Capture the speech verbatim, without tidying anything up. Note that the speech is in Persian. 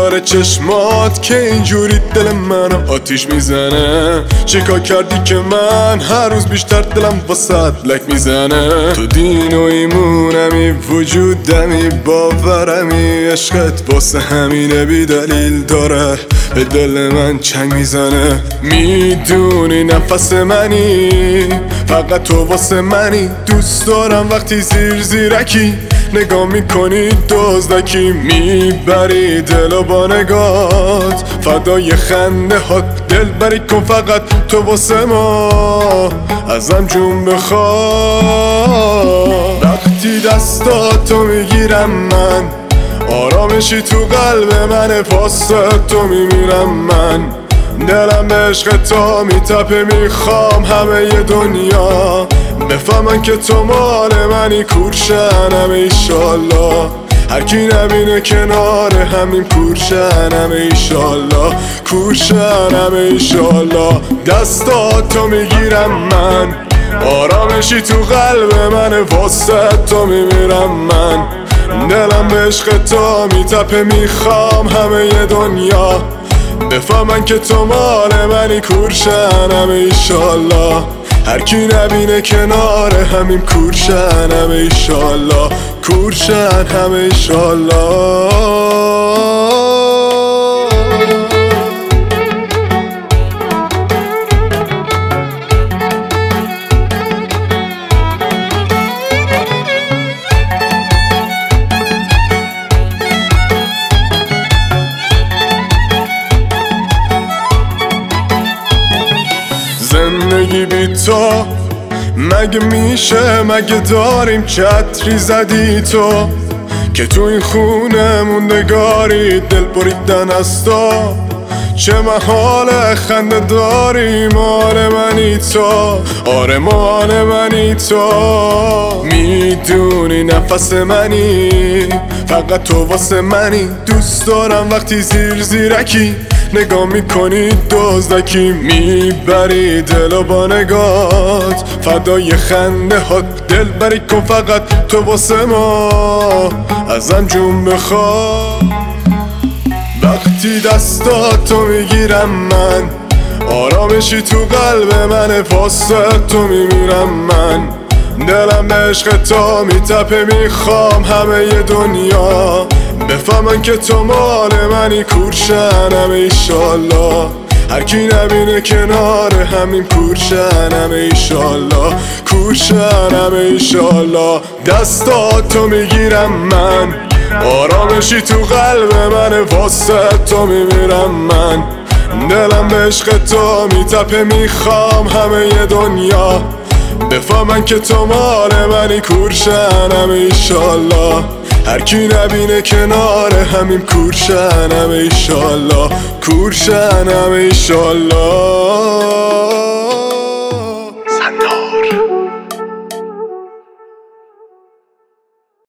داره چشمات که اینجوری دل منو آتیش میزنه. چیکار کردی که من هر روز بیشتر دلم واسه لک میزنه. تو دین و ایمونمی وجودمی باورمی عشقت واسه همینه بی دلیل داره به دل من چنگ میزنه. میدونی نفس منی فقط تو واسه منی. دوست دارم وقتی زیر زیرکی نگاه میکنی دزدکی میبری دلو با نگات فدای خنده هات دل بری کن فقط تو واسه ما ازم جون بخواد. وقتی دستاتو میگیرم من آرامشی تو قلب منه واسه تو میمیرم من. دلم به عشق تو میتپه میخوام همه ی دنیا بفهمن که تو مال منی کورشنم ایشالله. هر کی نبینه کنار همین کورشنم ایشالله کورشنم ایشالله. دستاتو میگیرم من آرامشی تو قلب منه واسه تو میمیرم من. دلم به عشق تو میتپه میخوام همه ی دنیا بفهمن که تو مال منی کورشنم ایشالله. هر کی نبینه کنار همین کورشنم ایشالله کورشنم ایشالله. زندگی بی تو مگه میشه؟ مگه داریم چتری زدی تو که تو این خونه موندگاری دل بریدن از تو. چه محال خنده داری مال منی تو آره مال منی تو. میدونی نفس منی فقط تو واسه منی. دوست دارم وقتی زیر زیرکی نگاه میکنی دزدکی میبری دلو با نگات فدای خنده هات دل بری کن فقط تو واسه ما ازم جون بخواد. وقتی دستاتو میگیرم من آرامشی تو قلب منه واسه تو میمیرم من. دلم به عشق تو میتپه میخوام همه ی دنیا بفهمن که تو مال منی کورشنم ایشالله. هر کی نبینه کنار همین کورشنم ایشالله کورشنم ایشالله. دستاتو میگیرم من آرامشی تو قلب منه واسه تو میمیرم من. دلم به عشق تو میتپه میخوام همه ی دنیا بفهمن که تو مال منی کورشنم ایشالله. هر کی نبینه کنار همین کورشنم ایشالله کورشنم ایشالله.